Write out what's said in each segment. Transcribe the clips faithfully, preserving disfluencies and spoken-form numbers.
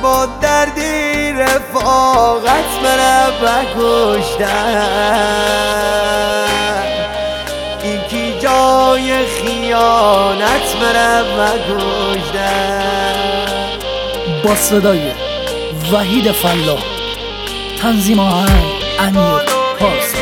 با دردی رفاقت مرا بکشتن، یکی جای خیانت مرا بکشتن. با صدای وحید فلاح، تنظیم آهنگ امیر پارسا.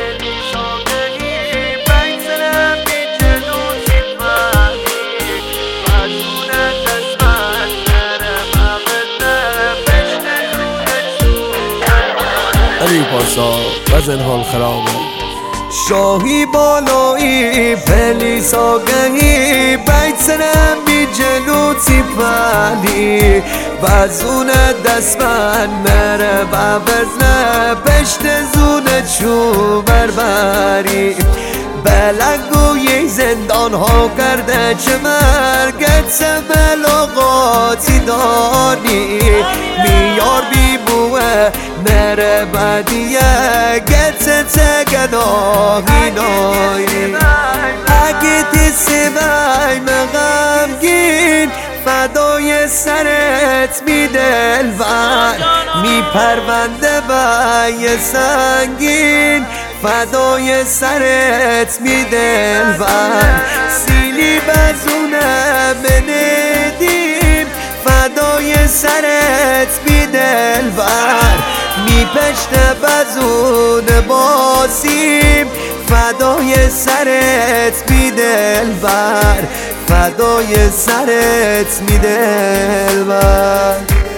امیر پارسا وزن حال خرابه. شاهی بالایی پلی ساگهی بیت سرم بی جلوتی پلی بزونه دست من مره بوزنه پشت زونه چو بربری بلنگوی زندان ها کرده چه مرگت سه ملاقاتی داری میار بی بوه مره بدیه گت تگناهی نایی اگه تیسی بای مغمگین فدای سرت می دلبر می پرونده بای سنگین فدای سرت می دلبر سیلی بزونه بندیم فدای سرت می دلبر می پشت بزون باسیم فدای سرت می دلبر فدای سرت می دلبر.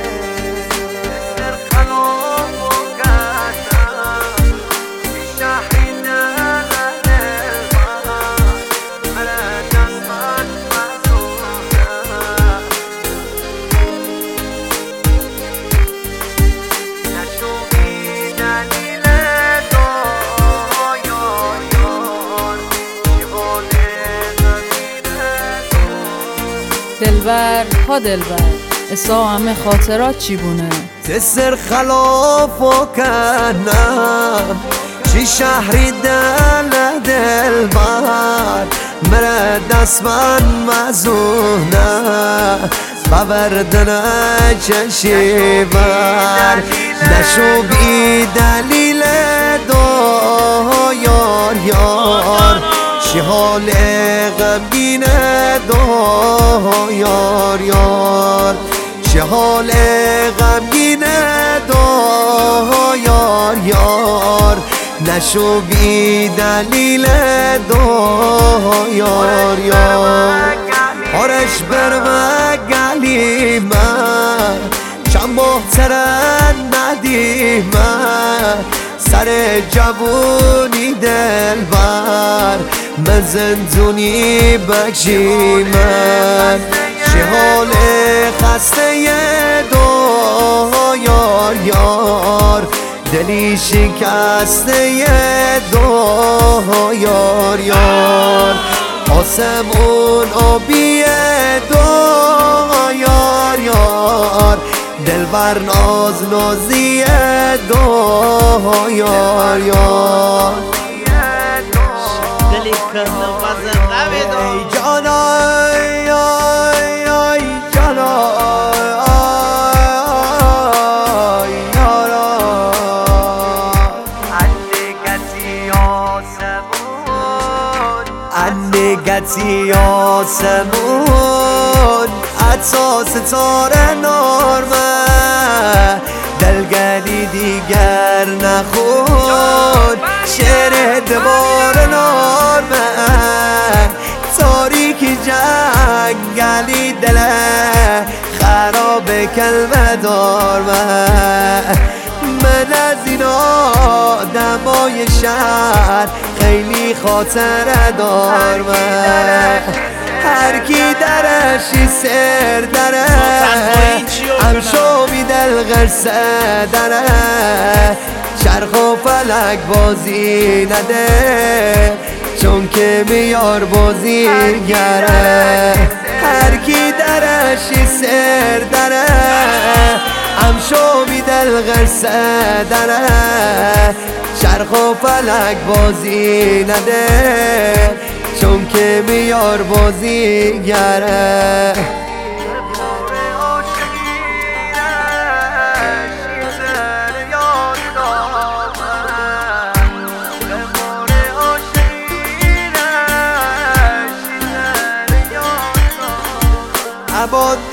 دلبر ها دلبر اسا همه خاطرات چی بونه تسر خلاف و کنم چی شهری دل دلبر مره دست من مزونه ببردن چشی بر نشو بی دلیل دو یار یار چی حال غمگین دو یار یار چه حال غمگین دو یار یار نشو بی دلیل دو یار یار آرش بر مگلی من چند بحترن ندیم سر جوونی دلبر من زندونی بکشی من چه حال خسته دو یار یار دلی شکسته دو یار یار آسمون آبی دو یار یار دلبر ناز نازی دو یار یار دلی کردم وزن قوی دو ای جانای آی جانای آی یارا اندگتی آسمون اندگتی آسمون اتساس ستاره نارمه دلگلی دیگر نخون شعر دوار نارمه تاریکی جنگلی دله خراب کلمه دارمه من از این آدمای شهر خیلی خاطره دارمه هر کی درشی سر داره همشو می دل غرسه داره چرخ و فلک بازی نده چون که میار بازی گره هر کی درشی سر داره همشو می دل غرسه داره چرخ و فلک بازی نده چون که میار بازی گره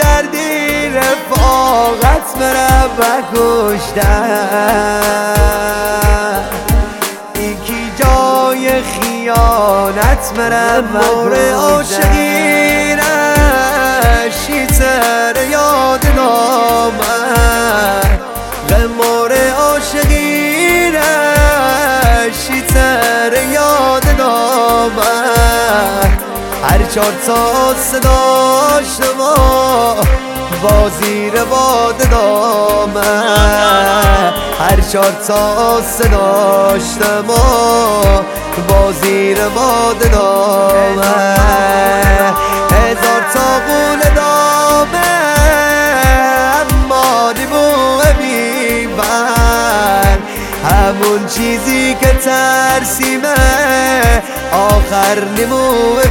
دردی رفاقت مرم بکشتن یکی جای خیانت مرم مور عاشقینش شیطر یاد نامد غمور عاشقینش شیطر یاد نامد هر چار تا صداشتم با زیر باد دامن هر چار تا صداشتم با زیر باد دامن هزار تا قول دامه اما نموه میبن همون چیزی که ترسیمه آخر نموه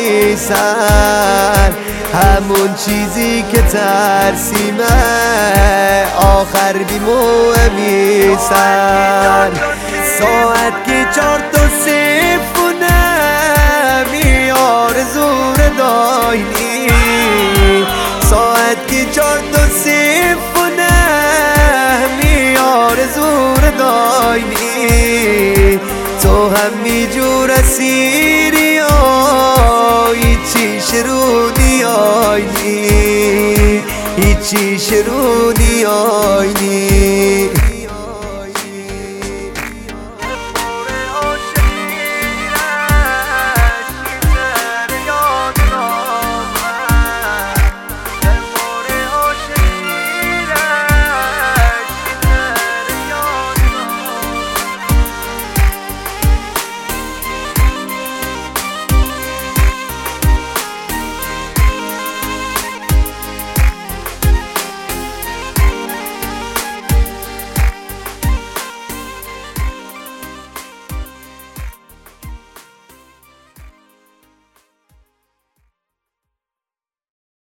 بیسن همون چیزی که ترسیمه آخر بیموه بیسن ساعت که چار تا سیفونه میار زور داینی ساعت که چار تا سیفونه میار زور داینی تو هم میجور اسیری هیچی شرودی آینی هیچی شرودی آینی